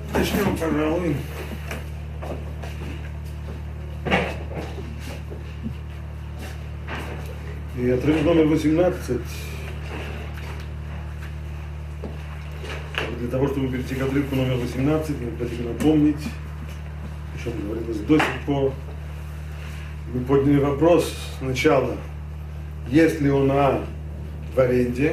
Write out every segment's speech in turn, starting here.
Начнем, пожалуй. И отрывок номер 18. Для того, чтобы перейти к отрывку номер 18, необходимо напомнить, о чем говорилось до сих пор. Мы подняли вопрос сначала, есть ли он в аренде.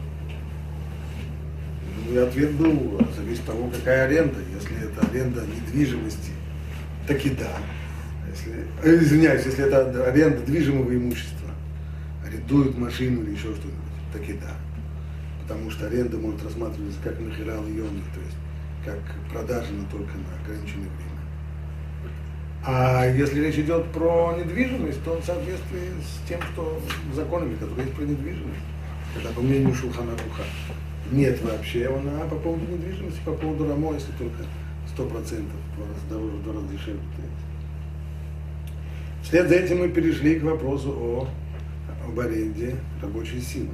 И ответ был, зависит от того, какая аренда. Если это аренда недвижимости, так и да. Если это аренда движимого имущества, арендуют машину или еще что-нибудь, так и да. Потому что аренда может рассматриваться как мехирал йоми, то есть как продажа, но только на ограниченное время. А если речь идет про недвижимость, то в соответствии с тем, что законами, которые есть про недвижимость, когда по мнению Шулхан Аруха нет вообще она по поводу недвижимости, по поводу рамо, если только 100%, в 2 раза дешевле. Вслед за этим мы перешли к вопросу об аренде рабочей силы.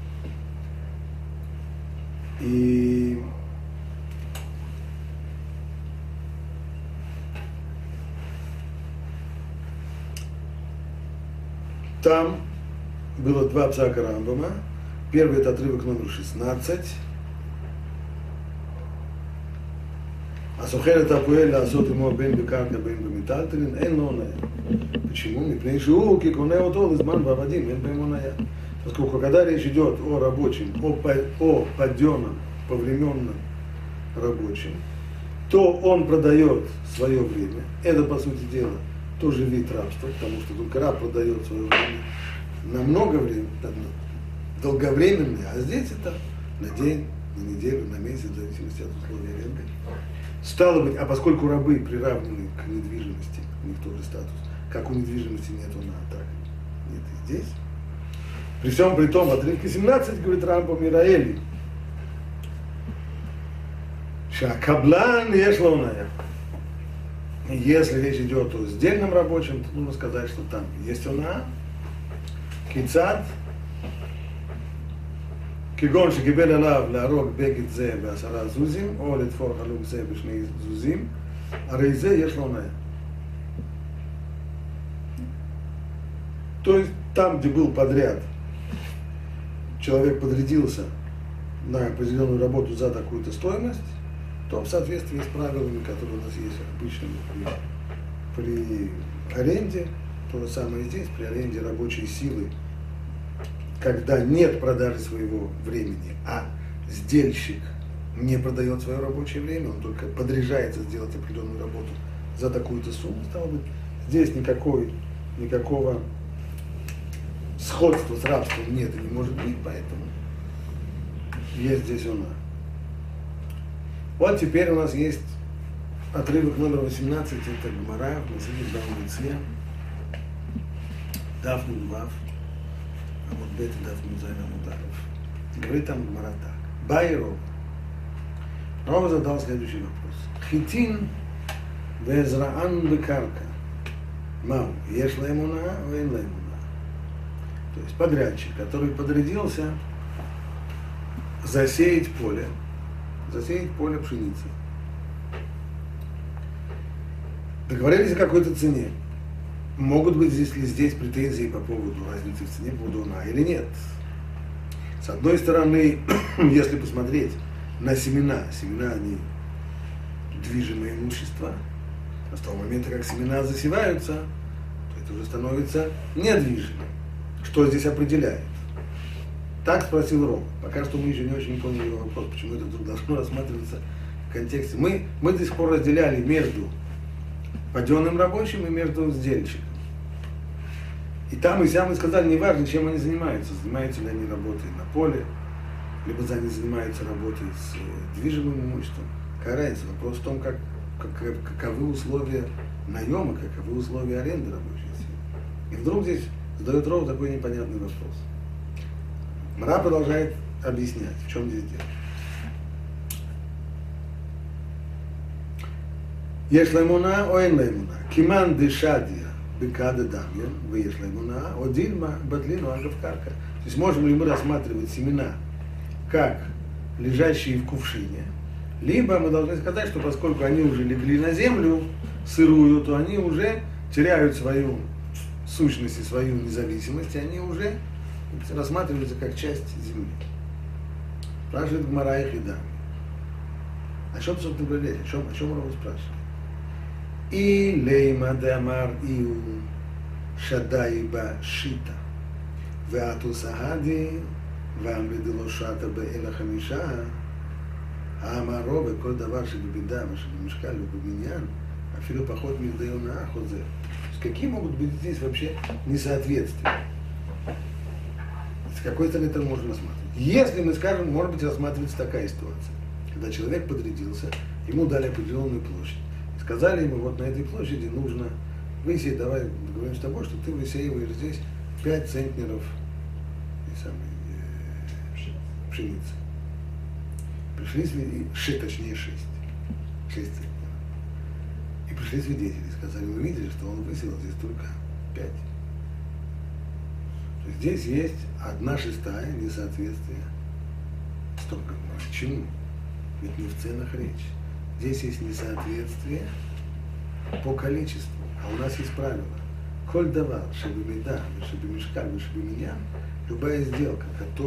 И там было 2 псака Рамбама. Первый это отрывок номер 16. Асохер это апуэля асот ему бен бекарка бен бемитальтелин эн лоная. Почему? Мипней шиуки конео тол изман бавадим эн бемоная. Поскольку когда речь идет о рабочем, о подъемном, повременном рабочем, то он продает свое время. Это, по сути дела, тоже вид рабства, потому что только раб продает свое время на много времени, долговременное, а здесь это на день, на неделю, на месяц, в зависимости от условий аренды. Стало быть, а поскольку рабы приравнены к недвижимости, у них тоже статус, как у недвижимости нет так нет и здесь. При всем при том, в отрывке 17 говорит Рамбам Мираэли, Шакаблан ешлоная. Если речь идет о сдельном рабочем, то нужно сказать, что там есть она, кицад, כגון שקיבל עליו להרוג בגד זה ב10 זוזים, או לתפור חלוק זה ב2 זוזים, הרי זה יש לו הונאה. То есть там, где был подряд, человек подрядился на определенную работу за такую-то стоимость, то в соответствии с правилами, которые у нас есть обычно при аренде, то же самое здесь, при аренде рабочей силы, когда нет продажи своего времени, а сдельщик не продает свое рабочее время, он только подряжается сделать определенную работу за такую-то сумму, стало быть, здесь никакого сходства с рабством нет и не может быть, поэтому есть здесь она. Вот теперь у нас есть отрывок номер 18, это Гмара, в Масиле Баумице, Даф Нунвав, а вот Бет и Даф Нунзайн Амударов. Говорит там Гмара так. Байро. Рова задал следующий вопрос. Хитин везраан бекарка. Мау, еш лаймуна, вейн лаймуна. То есть подрядчик, который подрядился засеять поле пшеницы. Договорились о какой-то цене. Могут быть здесь претензии по поводу разницы в цене, по поводу она или нет. С одной стороны, если посмотреть на семена они движимое имущество, а с того момента, как семена засеваются, то это уже становится недвижимым. Что здесь определяет? Так спросил Рома. Пока что мы еще не очень поняли его вопрос, почему это вдруг должно рассматриваться в контексте. Мы до сих пор разделяли между паденным рабочим и между сдельщиком. И там и сям мы сказали, неважно, чем они занимаются. Занимаются ли они работой на поле, либо они занимаются работой с движимым имуществом. Какая разница? Вопрос в том, каковы условия наема, каковы условия аренды рабочей силы. И вдруг здесь задает Ров такой непонятный вопрос. Мара продолжает объяснять, в чем здесь дело. Еш лаймуна, о эн лаймуна. Киман дешадия бекада дамьон, вы еш лаймуна, о дильма батлину агавкарка. То есть можем ли мы рассматривать семена как лежащие в кувшине, Либо мы должны сказать, что поскольку они уже легли на землю сырую, то они уже теряют свою сущность и свою независимость, и они уже рассматриваются как часть земли. Спрашивает Гмара и Хида. О чем, собственно говоря, о чем Рава спрашивает? И лейма де амар иу шадайба шита веату сагади вамлидило шата беэла хамиша האמרו וכל דבר שבבידה ושבמשקל ובבניין, אפילו פחות מכדי הונאה חוזר. Какие могут быть здесь вообще несоответствия? С какой стороны это можно рассматривать? Если мы скажем, может быть, рассматривается такая ситуация, когда человек подрядился, ему дали определенную площадь, и сказали ему, вот на этой площади нужно высеять, давай договоримся с тобой, что ты высеиваешь здесь 5 центнеров пшеницы. Пришли свидетели, точнее 6 центнеров. И пришли свидетели, сказали, мы видели, что он высеял здесь только 5. То есть здесь есть 1/6 несоответствие. Столько, почему? Ведь не в ценах речь. Здесь есть несоответствие по количеству. А у нас есть правило. Коль давал, чтобы меда, чтобы мешкаль, чтобы меня, любая сделка,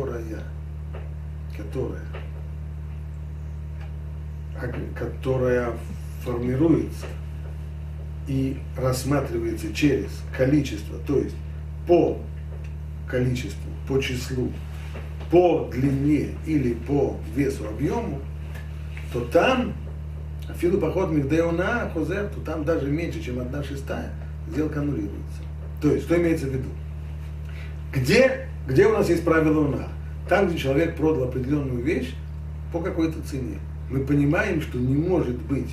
которая формируется и рассматривается через количество, то есть по количеству, по числу, по длине или по весу, объему, то там, афилу поход мигдеона хозер, то там даже меньше, чем 1/6 сделка аннулируется. То есть, что имеется в виду? Где у нас есть правило уна? Там, где человек продал определенную вещь по какой-то цене. Мы понимаем, что не может быть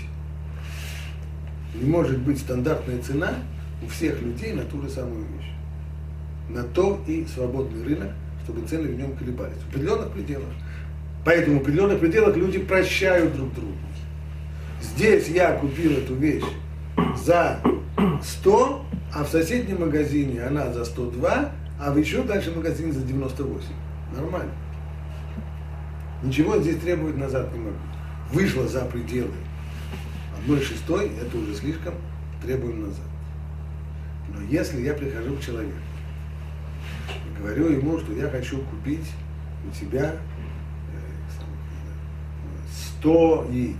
стандартная цена у всех людей на ту же самую вещь. На то и свободный рынок, чтобы цены в нем колебались. В определенных пределах. Поэтому в определенных пределах люди прощают друг другу. Здесь я купил эту вещь за 100, а в соседнем магазине она за 102, а в еще дальше магазине за 98. Нормально. Ничего здесь требовать назад не могу. Вышло за пределы 1/6, это уже слишком, требуем назад. Но если я прихожу к человеку и говорю ему, что я хочу купить у тебя 100 яиц,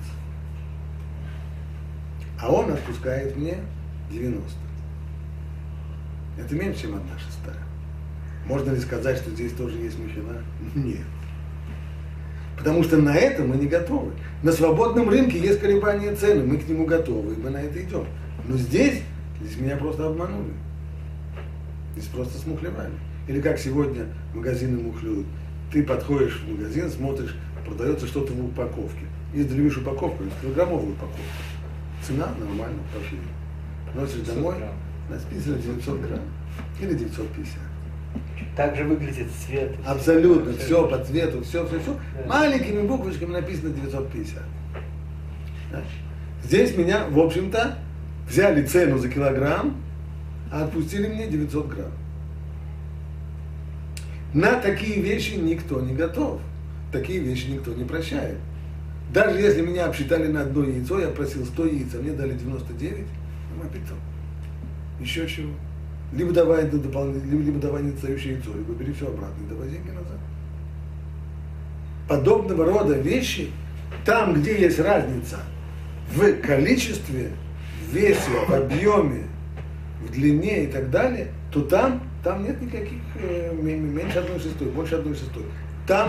а он отпускает мне 90. Это меньше, чем 1/6. Можно ли сказать, что здесь тоже есть мехина? Нет. Потому что на это мы не готовы. На свободном рынке есть колебания цены, мы к нему готовы, и мы на это идем. Но здесь меня просто обманули. Здесь просто смухлевали. Или как сегодня магазины мухлюют. Ты подходишь в магазин, смотришь, продается что-то в упаковке. Если ты любишь упаковку, это килограммовую упаковку. Цена нормально, пошли. Приносишь домой, написано 900 грамм. Или 950. Так же выглядит цвет. Абсолютно, все по цвету, все. Да. Маленькими буквочками написано 950. Да? Здесь меня, в общем-то, взяли цену за килограмм, а отпустили мне 900 грамм. На такие вещи никто не готов. Такие вещи никто не прощает. Даже если меня обсчитали на одно яйцо, я просил 100 яиц, а мне дали 99, ну, аппетит. Еще чего. Либо давай недостающее яйцо, либо бери все обратно и давай деньги назад. Подобного рода вещи, там, где есть разница в количестве, в весе, в объеме, в длине и так далее, то там нет никаких меньше 1/6, больше 1/6. Там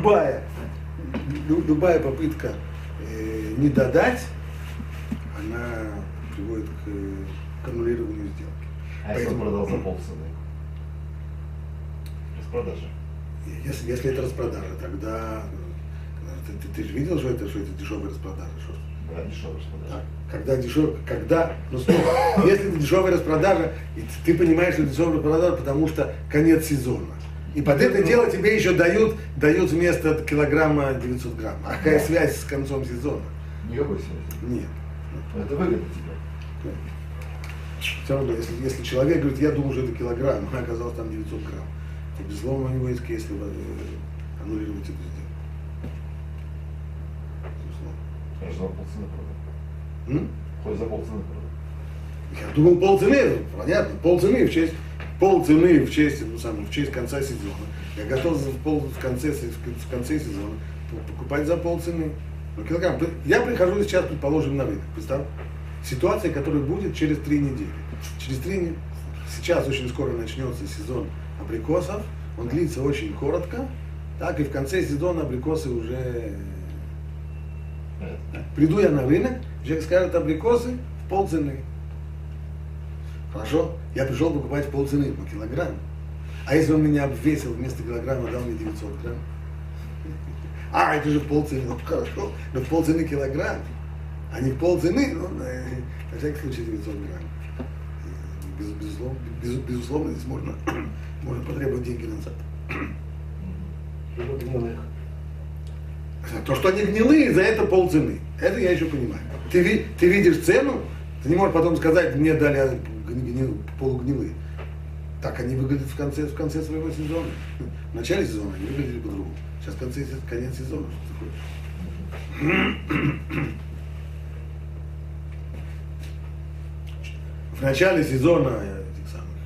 любая попытка не додать, она приводит к аннулированию сделки. А если он продал за полцены? Распродажа. Если это распродажа, тогда ты же видел, что это дешевая распродажа? Да, дешевая распродажа. Если это дешевая распродажа, и ты понимаешь, что это дешевая распродажа, потому что конец сезона. И под это дело тебе еще дают вместо килограмма 900 грамм. А какая связь с концом сезона? Никакой связи. Нет. Это выгодно тебе. Все равно, если человек говорит, я думал, что это килограмм, а оказалось там 900 грамм, то безусловно у него есть кейс аннулировать эту сделку. Безусловно. Я же за полцены продал. Хоть за полцены продал. Я думал полцены, понятно, полцены в честь в честь конца сезона. Я готов в конце сезона покупать за полцены. Ну, килограмм. Я прихожу сейчас, предположим, на рынок. Представь, ситуация, которая будет через 3 недели. Сейчас очень скоро начнется сезон абрикосов. Он длится очень коротко. Так, и в конце сезона абрикосы уже... Приду я на рынок, человек скажет абрикосы в полцены. Хорошо, я пришел покупать в полцены по килограмму. А если он меня обвесил вместо килограмма, дал мне 900 грамм? А, это же полцены. Ну, хорошо, но в полцены килограмм, а не в полцены, ну, на всякий случай 900 грамм. Безусловно, здесь можно потребовать деньги назад. Либо гнилых. То, что они гнилые, за это полцены. Это я еще понимаю. Ты видишь цену, ты не можешь потом сказать, мне дали полугнилые. Так они выглядят в конце своего сезона. В начале сезона они выглядели по-другому. Сейчас конец сезона. Что такое? В начале сезона этих самых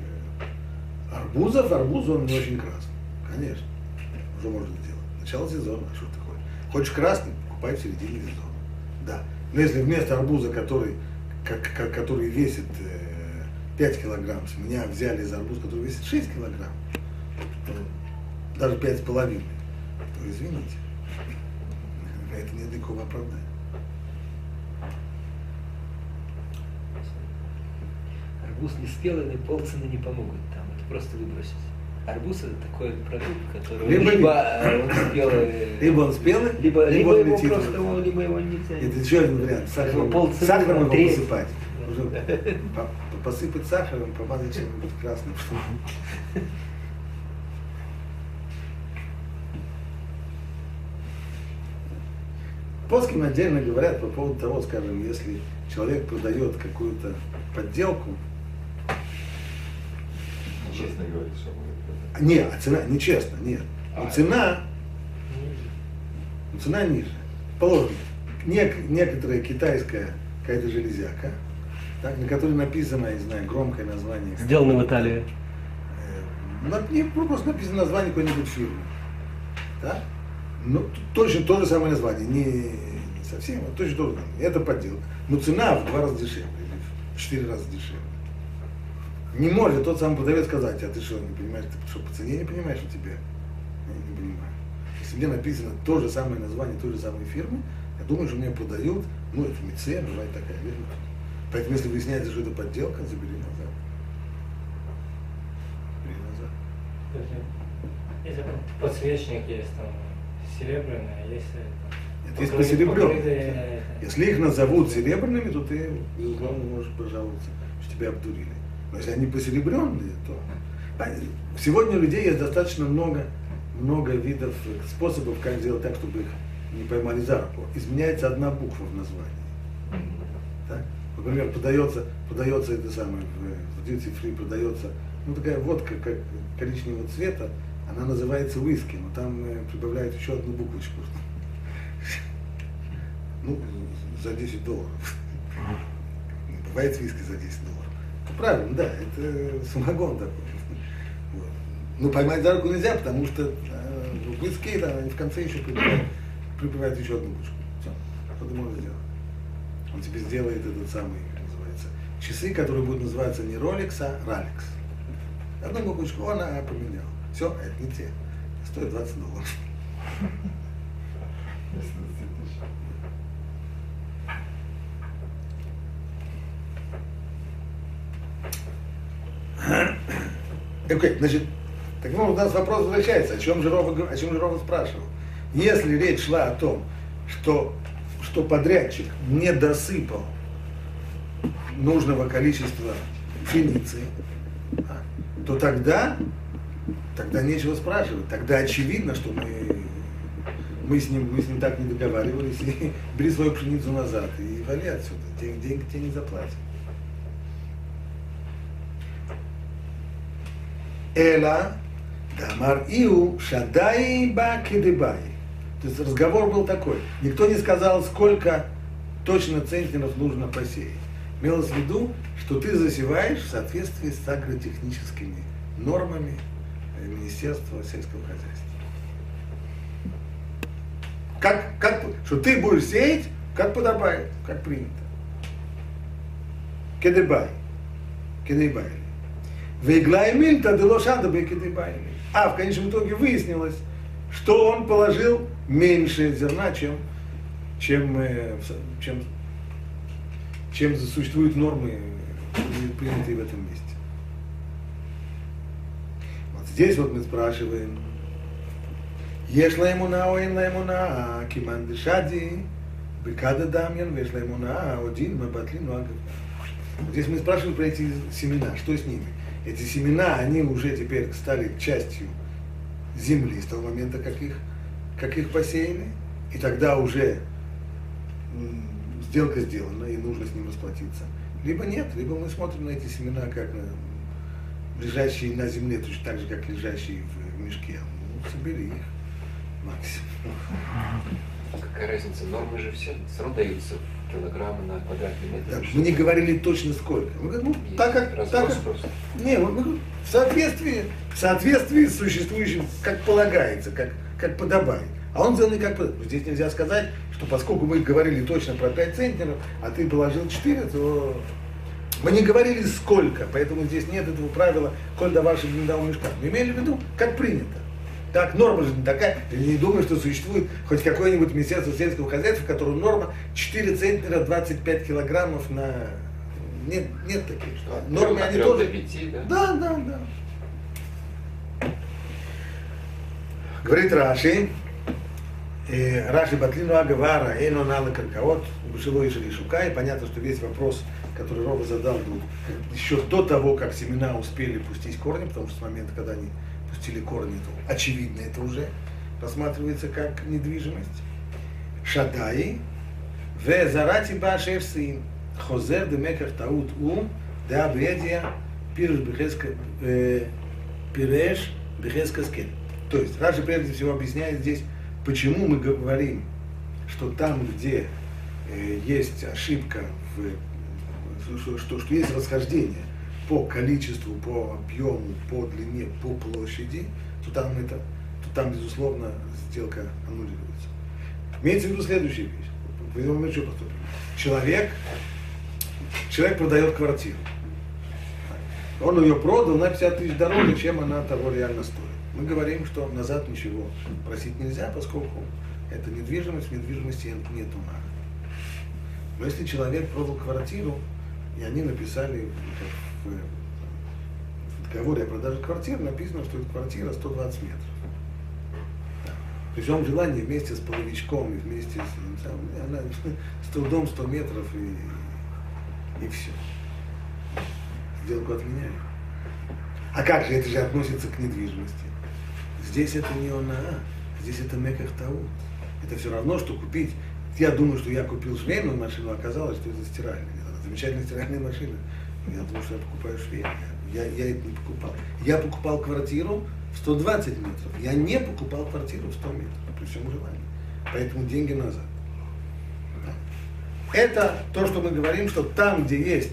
арбуз он не очень красный. Конечно. Уже можно сделать. Начало сезона, что ты хочешь? Хочешь красный, покупай в середине сезона. Да. Но если вместо арбуза, который весит 5 килограмм, с меня взяли за арбуз, который весит 6 килограмм, даже 5,5, то извините. Это нет никакого оправдания. Арбуз не спелый, на полцены не помогут там, это просто выбросить. Арбуз это такой продукт, который либо он спелый, либо его летит. Просто либо его нельзя. Это еще один вариант. Сахаром его посыпать. Уже посыпать сахаром, помазать чем-нибудь красным. Поским отдельно говорят по поводу того, скажем, если человек продает какую-то подделку. Честно говорить, что будет. Нет, а цена нечестно, нет. Но цена ниже. Положим, некоторая китайская какая-то железяка, так, на которой написано, я не знаю, громкое название. Сделано в Италии. Просто написано название какой-нибудь фирмы. Да? Ну, точно то же самое название, не совсем, а точно то же самое. Это подделка. Но цена в 2 раза дешевле, или в 4 раза дешевле. Не может тот самый продавец сказать, а ты что, не понимаешь, ты что, по цене не понимаешь у тебя? Я не понимаю. Если мне написано то же самое название той же самой фирмы, я думаю, что мне продают, ну, это мице, бывает такая вещь. Поэтому, если выясняется, что это подделка, забери назад. Бери назад. Если подсвечник есть там серебряный, а есть это есть посеребренные. Если их назовут серебряными, то ты, безусловно, можешь пожаловаться, что тебя обдурили. Но если они посеребренные, то... Сегодня у людей есть достаточно много видов, способов, как сделать так, чтобы их не поймали за руку. Изменяется одна буква в названии. Так? Например, продается это самое, в duty free продается, ну, такая водка, как коричневого цвета, она называется виски, но там прибавляют еще одну буквочку. Ну, за $10. Бывает виски за $10. Ну, правильно, да, это самогон такой. Вот. Ну, поймать за руку нельзя, потому что виски, да, они в конце еще прибавляют еще одну буквочку. Все, что ты можешь сделать? Он тебе сделает этот самый, как называется, часы, которые будут называться не Rolex, а Rolex. Одну буквочку она поменял. Все, это не те. Стоит $20. Окей, значит, так ну, у нас вопрос возвращается, о чем же Рова спрашивал. Если речь шла о том, что подрядчик не досыпал нужного количества пшеницы, то тогда нечего спрашивать. Тогда очевидно, что мы с ним так не договаривались, и бери свою пшеницу назад и вали отсюда. Деньги тебе не заплатят. Эла дамар иу шадай ба кедебай. То есть разговор был такой. Никто не сказал, сколько точно центнеров нужно посеять. Имелось в виду, что ты засеваешь в соответствии с агротехническими нормами Министерства сельского хозяйства. Что ты будешь сеять, как подобает, как принято. Кедебай. Вейглаймильта делошадабе кедебай. А в конечном итоге выяснилось, что он положил меньше зерна, чем существуют нормы, принятые в этом месте. Вот здесь вот мы спрашиваем, יש לה אמונה או אין לה אמונה, כמאן דשדי, בקדה דמיין, ויש לה אמונה, או דין, מבטלין, או אגב. Здесь мы спрашиваем про эти семена, что с ними. Эти семена, они уже теперь стали частью земли с того момента, как их посеяли, и тогда уже сделка сделана, и нужно с ним расплатиться. Либо нет, либо мы смотрим на эти семена, как на лежащие на земле, точно так же, как лежащие в мешке. Ну, собери их. Максимум. Какая разница? Нормы же все равно даются килограммы на квадратный метр. Да, мы не говорили точно сколько. Мы говорим, ну, так как не, мы в соответствии с существующим, как полагается, как подобает. А он сделан как подобает. Здесь нельзя сказать, что поскольку мы говорили точно про 5 центнеров, а ты положил 4, то мы не говорили сколько, поэтому здесь нет этого правила, коль до вашего не дал мешка. Мы имели в виду, как принято. Так, норма же не такая. Я не думаю, что существует хоть какое-нибудь министерство сельского хозяйства, в котором норма 4 центнера 25 килограммов на... Нет таких. Что, нормы они тоже... 5, да? Да. Говорит Раши, Раши Батлину Агавара, Эйно Нала Каркаот, Бушило и Шалишука, и понятно, что весь вопрос, который Рова задал, был еще до того, как семена успели пустить корни, потому что с момента, когда они пустили корни, то очевидно, это уже рассматривается как недвижимость. Шадай, в зарати башевсин, хозер демеках таут да бредия пиреш бехескаскель. То есть Раши прежде всего объясняет здесь, почему мы говорим, что там, где есть ошибка, что есть расхождение по количеству, по объему, по длине, по площади, то там безусловно, сделка аннулируется. Имеется в виду следующая вещь. Мы что поступим? Человек продает квартиру. Он ее продал на 50 тысяч дороже, чем она того реально стоит. Мы говорим, что назад ничего просить нельзя, поскольку это недвижимость, в недвижимости нет ума. Но если человек продал квартиру, и они написали в договоре о продаже квартиры, написано, что эта квартира 120 метров. При всем желании вместе с половичком и вместе она с трудом 100 метров и все. Сделку отменяю. А как же это же относится к недвижимости? Здесь это не она, здесь это меках таут. Это все равно, что купить. Я думаю, что я купил швейную машину, а оказалось, что это стиральная. Это замечательная стиральная машина. Я думаю, что я покупаю швейную. Я это не покупал. Я покупал квартиру в 120 метров. Я не покупал квартиру в 100 метров, при всем желании. Поэтому деньги назад. Это то, что мы говорим, что там, где есть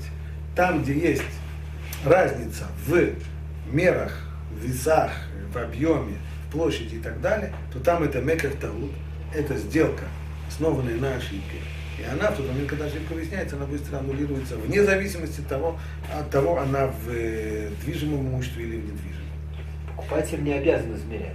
разница в мерах, в весах, в объеме, в площади и так далее, то там это меках таут, это сделка, основанная на ошибке. И она в тот момент, когда ошибка выясняется, она быстро аннулируется, вне зависимости от того, она в движимом имуществе или в недвижимом. Покупатель не обязан измерять.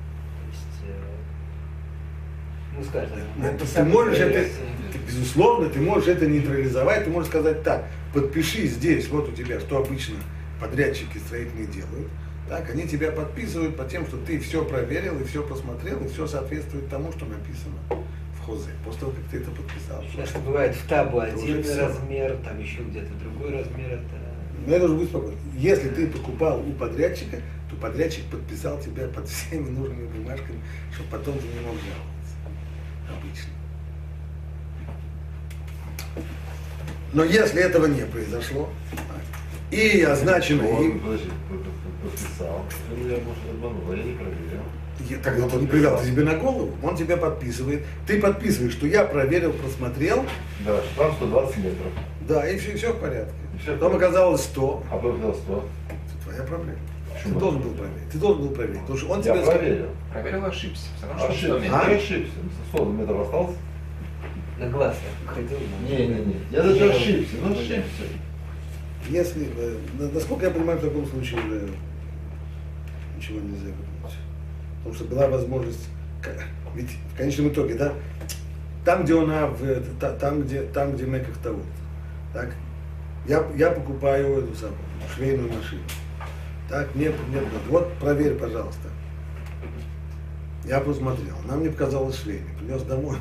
То есть, скажем, ты можешь это, безусловно, ты можешь это нейтрализовать, ты можешь сказать так, подпиши здесь, вот у тебя, что обычно подрядчики строительные делают, так, они тебя подписывают по тем, что ты все проверил, и все посмотрел, и все соответствует тому, что написано в хозе, после того, как ты это подписал. Часто бывает в табу один размер, там еще где-то другой размер. Но это уже будет спокойно. Если ты покупал у подрядчика, то подрядчик подписал тебя под всеми нужными бумажками, чтобы потом ты не мог жаловаться. Обычно. Но если этого не произошло, и означено им... Подожди, подписал. Я, может, обманул, я не проверил. Тогда он не привел ты себе на голову, он тебя подписывает. Ты подписываешь, что я проверил, просмотрел. Да, там 120 метров. Да, и все в порядке. Все в Потом порядке. оказалось 100. А потом взял 100. Это твоя проблема. Почему? Ты должен был проверить. Ты должен был проверить. Потому что он Я тебе сказал. проверил. Проверил, ошибся. Все равно, что Ошибся. 100 метров. А? Я ошибся. 100 метров остался. На глаз я ходил. Не. Я даже ошибся. Ну ошибся. Если, насколько я понимаю, в таком случае уже ничего нельзя вернуть. Потому что была возможность, ведь в конечном итоге, да, там, где там, где Меках Тавут, так, я покупаю эту самую швейную машину. Так, мне вот проверь, пожалуйста. Я посмотрел, она мне показалась швейной, принес домой.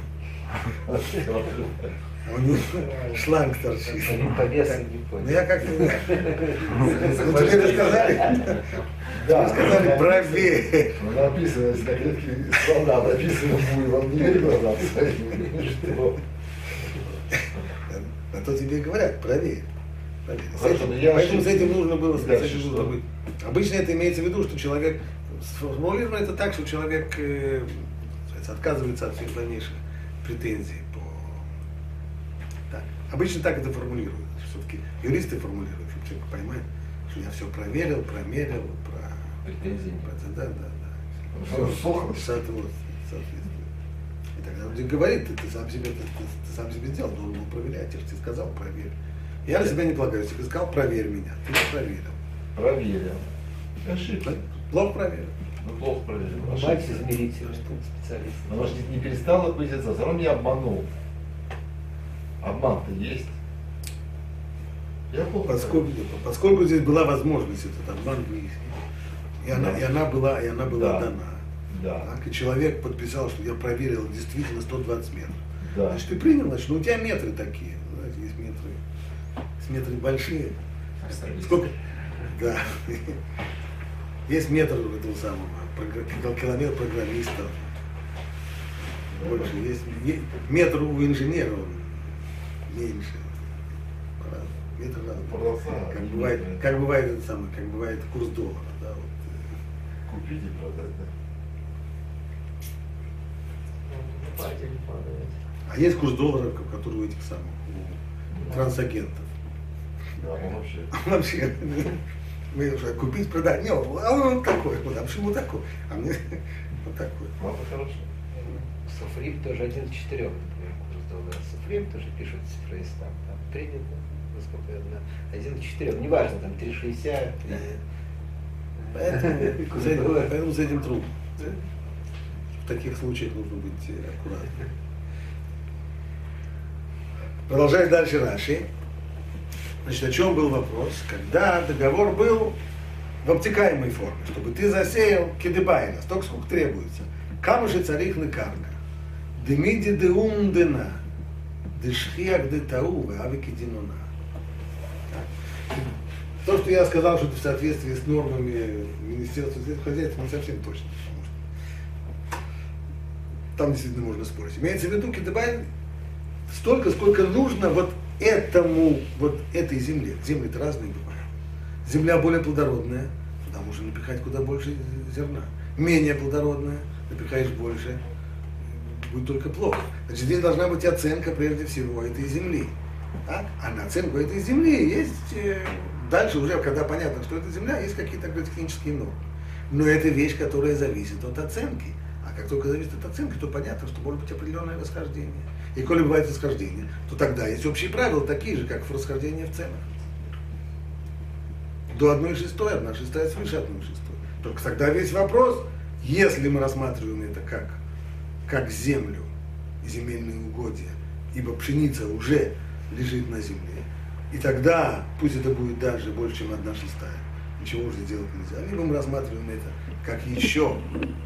А у него шланг торчит. По весу не Ну понял. я как-то не знаю. Ну тебе же сказали, Да. сказали проверь. Ну, написано, если на клетке слона написано буйвол, не верь глазам своим. Что? А то тебе и говорят, проверь. Проверь. Хорошо, но я Поэтому с ошибся. этим нужно было, Дальше с этим нужно что? быть. Обычно это имеется в виду, что человек, сформулировано это так, что человек отказывается от всех дальнейших претензий по... Так. Обычно так это формулируют. Все-таки юристы формулируют, чтобы человек поймать, что я все проверил, промерил, Претензий нет. Да. Ну, сохнет. Соответствует. И тогда он тебе говорит, ты сам себе сделал, должен был проверять, я же тебе сказал, проверь. Я на себя не полагаю, если ты сказал, проверь меня, ты не проверил. Проверил. Ошибся. Плохо проверил. Ну, плохо проверил. Мать Ошибся. измеритель, что он специалист. Но может не перестала быть это, все равно меня обманул. Обман-то есть. Я плохо Поскольку здесь была возможность этот обман выяснить, и она была Да. дана. Да. Так, и человек подписал, что я проверил действительно 120 метров. Да. Значит, ты принял, значит, ну у тебя метры такие. Знаете, есть метры большие. Сколько? Да. Есть метр этого самого, километр программистов. Больше. Есть метр у инженера, он меньше. Метр разный. Продавца. Как бывает это самое, как бывает курс доллара. Да, вот. Купить и продать, да. А есть курс доллара, который у этих самых, у трансагентов. Да, он вообще. Вообще, мы уже купить, продать, не, а он вот такой, вот, а почему такой? А мне вот такой. Ну, это хорошо. Суфрим тоже 1 к 4, например, курс доллара. Суфрим тоже пишут цифроистам. Там принято, насколько я знаю, 1 к 4. Неважно, там 3,60. Поэтому с этим трудно. В таких случаях нужно быть аккуратным. Продолжаем дальше Раши. Значит, о чем был вопрос? Когда договор был в обтекаемой форме, чтобы ты засеял кидебайна, столько, сколько требуется. Камуши царих на карга. Демиди де умдена. Дешхиак де тау, авики динуна. То, что я сказал, что это в соответствии с нормами Министерства сельского хозяйства, не совсем точно. Потому что там действительно можно спорить. Имеется в виду кидебайн столько, сколько нужно вот этой земле. Земли-то разные бывают. Земля более плодородная, туда можно напихать куда больше зерна. Менее плодородная, напихаешь больше, будет только плохо. Значит, здесь должна быть оценка прежде всего этой земли. Так? А на оценку этой земли есть, дальше уже, когда понятно, что это земля, есть какие-то агротехнические нормы. Но это вещь, которая зависит от оценки. А как только зависит от оценки, то понятно, что может быть определенное расхождение. И коли бывает расхождение, то тогда есть общие правила, такие же, как в расхождении в ценах. До 1,6, 1,6 свыше 1,6. Только тогда весь вопрос, если мы рассматриваем это как землю, земельные угодья, ибо пшеница уже лежит на земле, и тогда, пусть это будет даже больше, чем 1/6, ничего уже делать нельзя. Либо мы рассматриваем это как еще,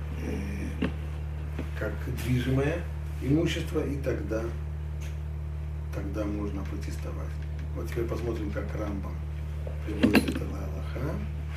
как движимое имущество, и тогда можно протестовать. Вот теперь посмотрим, как Рамбам приводит это на Аллаха.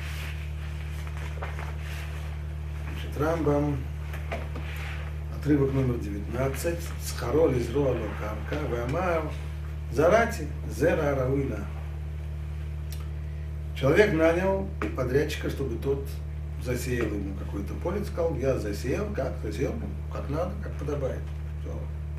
Значит, Рамбам, отрывок номер 19, Схароль из Роа Локарка, Вамар, Зарати, Зера Рауила. Человек нанял подрядчика, чтобы тот засеял ему какое-то поле, сказал, я засеял, как надо, как подобает. Все.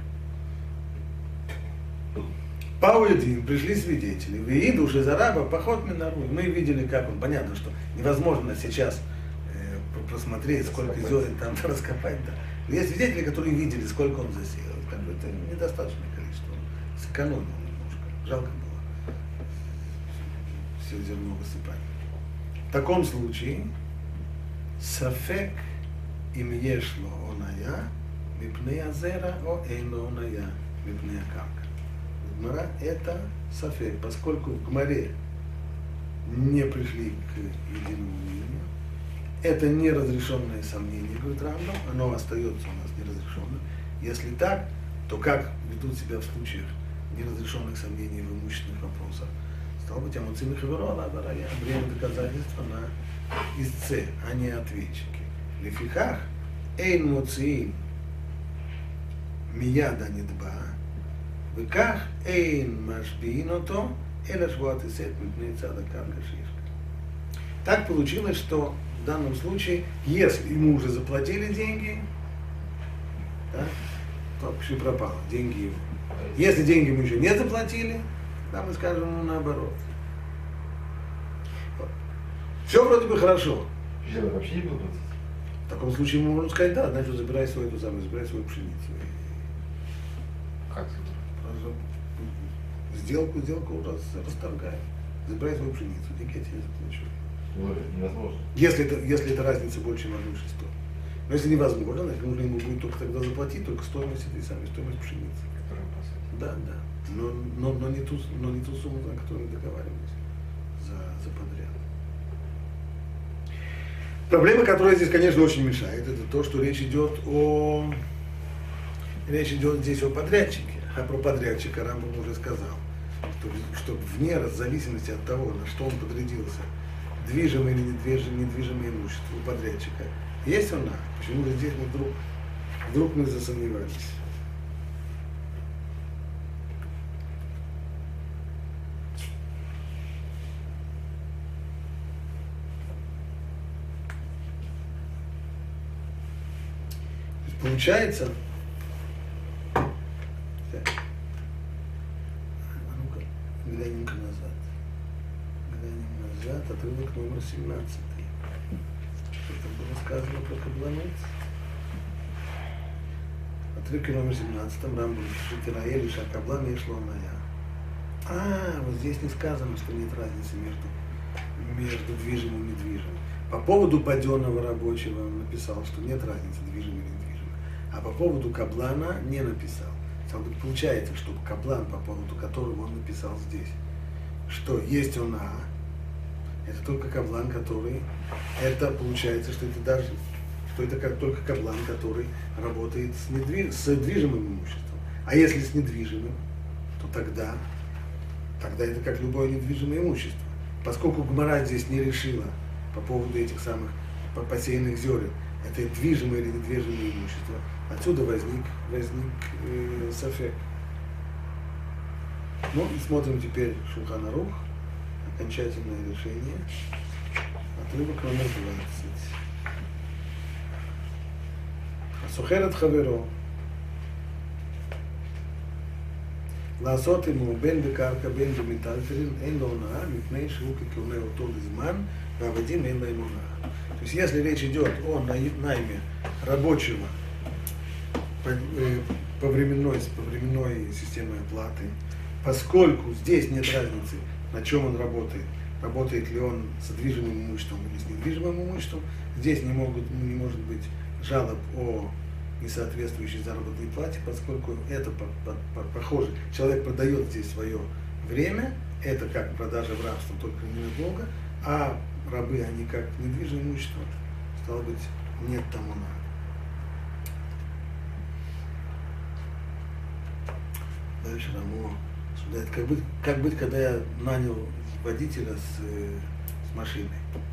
Пауэдин, пришли свидетели. Виид уж из араба, поход минару. Мы видели, как он. Понятно, что невозможно сейчас просмотреть, сколько зерен там раскопать. Да. Но есть свидетели, которые видели, сколько он засеял. Как бы это недостаточное количество. Он сэкономил немножко. Жалко было все зерно высыпать. В таком случае сафек им ешло оная, мипнея зера о эйно оная, мипнея камка. Гмара это сафек, поскольку в Гмаре не пришли к единому мнению. Это неразрешенное сомнение, говорит Рамбам, оно остается у нас неразрешенным. Если так, то как ведут себя в случаях неразрешенных сомнений в имущественных вопросах? Стало быть, амуцим и хаверона, время доказательства на истце, а не ответчики. Лефихах, эйн муциим мияда нидба, веках эйн машбииното, эля швуат исет мипней цада карка шишка. Так получилось, что в данном случае, если ему уже заплатили деньги, да, то все пропало, деньги его. Если деньги ему еще не заплатили, тогда мы скажем ему наоборот. Вот. Все вроде бы хорошо. Человек вообще не будет платить? В таком случае ему можно сказать, да, значит, забирай свою пшеницу. Как? Сделку расторгай. Забирай свою пшеницу, деньги я тебе заплачу. Невозможно. Если это разница больше, чем 1/6. Но если невозможно, значит, нужно ему будет только тогда заплатить только стоимость этой самой, стоимость пшеницы. Которую он посадил. Да. Но не ту сумму, на которую мы договаривались за подряд. Проблема, которая здесь, конечно, очень мешает, это то, что речь идет здесь о подрядчике. А про подрядчика Рамбам уже сказал, что вне зависимости от того, на что он подрядился, движимое или недвижимое имущество у подрядчика, есть он, почему же здесь мы вдруг мы засомневались? Получается, ну-ка, глянем-ка назад, отрывок номер 17. Что там было сказано про кабланут? Отрывок номер 17, Рамбам пишет, Ираэль, Шакаблан и Шломая. Вот здесь не сказано, что нет разницы между движимым и недвижимым. По поводу паденного рабочего он написал, что нет разницы, движимый или недвижимый. А по поводу каблана не написал. Получается, что каблан, по поводу которого он написал здесь, что есть он это только каблан, который, это получается, что это как только каблан, который работает с движимым имуществом. А если с недвижимым, то тогда это как любое недвижимое имущество. Поскольку Гмара здесь не решила по поводу этих самых посеянных зерен, это движимое или недвижимое имущество, отсюда возник сафек. Ну и смотрим теперь Шулхан Арух, окончательное решение, отрывок номер 20. Сухерет хаверо. לעשות עמו בין בקרקע בין במטלטלין אין לו הונאה מפני שהוא כקונה אותו לזמן והעבדים אין להם הונאה. То есть если речь идет о найме рабочего по временной системе оплаты, поскольку здесь нет разницы, на чем он работает ли он с движимым имуществом или с недвижимым имуществом, здесь не может быть жалоб о несоответствующей заработной плате, поскольку это похоже. Человек продает здесь свое время, это как продажа в рабство, только ненадолго, а рабы, они как недвижимое имущество, стало быть, нет тому надо. Дальше Рамо суждает, как быть, когда я нанял водителя с машиной.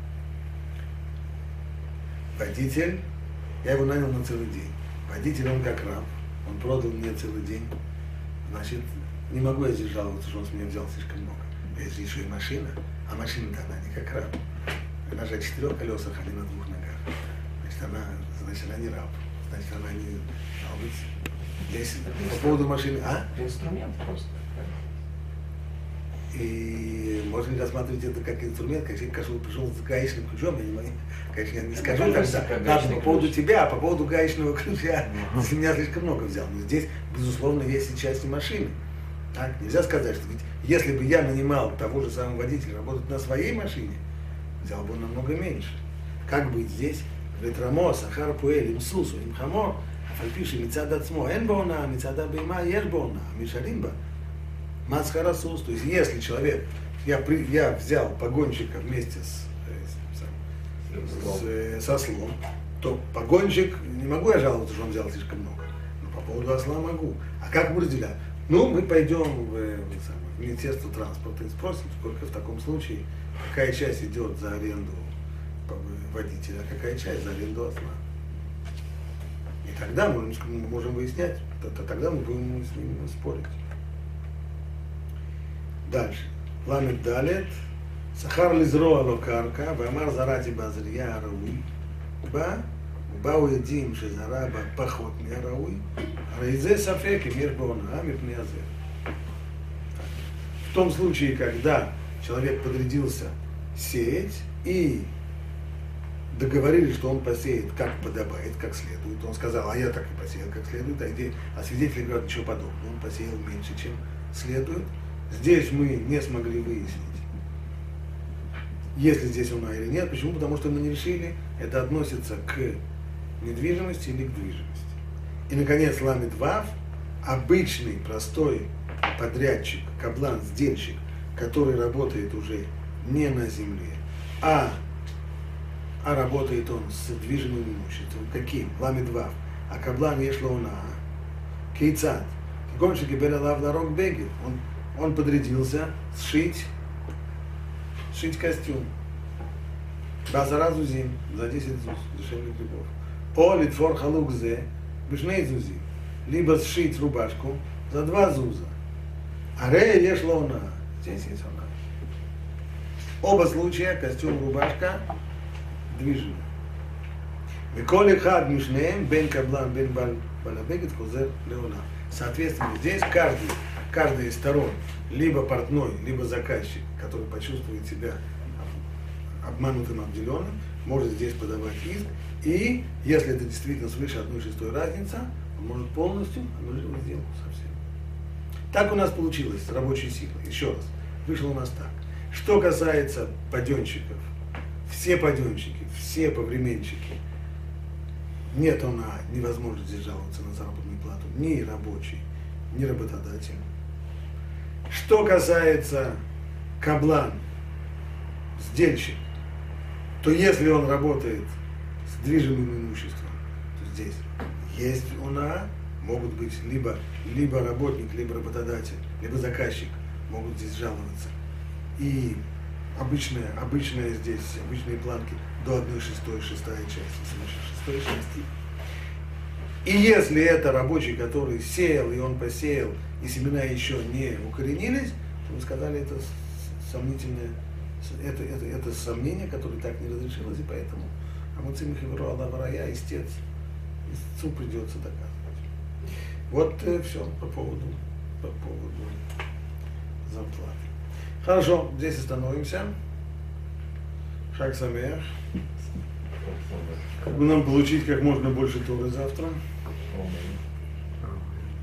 Водитель, я его нанял на целый день. Водитель, он как раб, он продал мне целый день. Значит, не могу я здесь жаловаться, что он с меня взял слишком много. Есть еще и машина, а машина-то она не как раб. Она же о 4 колесах, а не на 2 ногах. Значит, она не раб. Значит, она не... А быть здесь по поводу машины... А? Инструмент просто. И можно ли рассматривать это как инструмент, как человек пришел с гаечным ключом, я не могу, конечно, я не скажу, по поводу тебя, по поводу гаечного ключа, ты меня слишком много взял. Но здесь, безусловно, есть и части машины. Так? Нельзя сказать, что ведь если бы я нанимал того же самого водителя работать на своей машине, взял бы он намного меньше. Как быть здесь? Ветрамо, сахар пуэль, им сусу, им хамо, афальпиши, мицад ацмо, эн бона, мицада бейма, еш бона, мишалимба. Мацхарасус, то есть если человек, я взял погонщика вместе со слом, то погонщик, не могу я жаловаться, что он взял слишком много, но по поводу осла могу. А как мы разделяем? Ну, мы пойдем в Министерство транспорта и спросим, сколько в таком случае, какая часть идет за аренду водителя, а какая часть за аренду осла. И тогда мы можем выяснять, тогда мы будем с ним спорить. Дальше. Ламет далет. Сахар лизро алокарка, вамар зарати базрия арауи. Бау едим шезараба пахот миарауи. Рейзе сафек и мир бона, мипнеазе. В том случае, когда человек подрядился сеять и договорились, что он посеет как подобает, как следует. Он сказал, а я так и посеял как следует, а свидетели говорят, ничего подобного. Он посеял меньше, чем следует. Здесь мы не смогли выяснить, есть ли здесь уна или нет. Почему? Потому что мы не решили, это относится к недвижимости или к движимости. И, наконец, ламет вав, обычный, простой подрядчик, каблан, сдельщик, который работает уже не на земле, а работает он с движимым имуществом. Каким? Ламет вав. А каблан ешло уна. Кейцат. Гонщик гибеля лав дорог беги. Он подрядился сшить костюм. Базара зузим, за 10 зуз, дешевле грибов. О литфор халукзе, бешней зузи. Либо сшить рубашку за 2 зуза. Аре еш лона. Здесь есть она. Оба случая, костюм, рубашка, движимы. Виколи хад мишнеем, бен каблан, бен балабегет, кузер леона. Соответственно, здесь каждый из сторон, либо портной, либо заказчик, который почувствует себя обманутым, обделенным, может здесь подавать иск. И если это действительно свыше 1/6 разница, он может полностью аннулировать сделку совсем. Так у нас получилось с рабочей силой. Еще раз, вышло у нас так. Что касается паденщиков, все паденщики, все повременщики, нет невозможности жаловаться на заработную плату ни рабочий, ни работодатель. Что касается каблан, сдельщик, то если он работает с движимым имуществом, то здесь есть уна, могут быть либо работник, либо работодатель, либо заказчик могут здесь жаловаться. И обычные планки до 1/6, 6-я часть, свыше 6-й части. И если это рабочий, который сеял, и он посеял, и семена еще не укоренились, то мы сказали, это сомнительное, это сомнение, которое так не разрешилось, и поэтому Амуцим Хевро Аллаварая, истец, истцу придется доказывать. Вот все по поводу зарплаты. Хорошо, здесь остановимся. Шаг Самеах. Как бы нам получить как можно больше Торы завтра.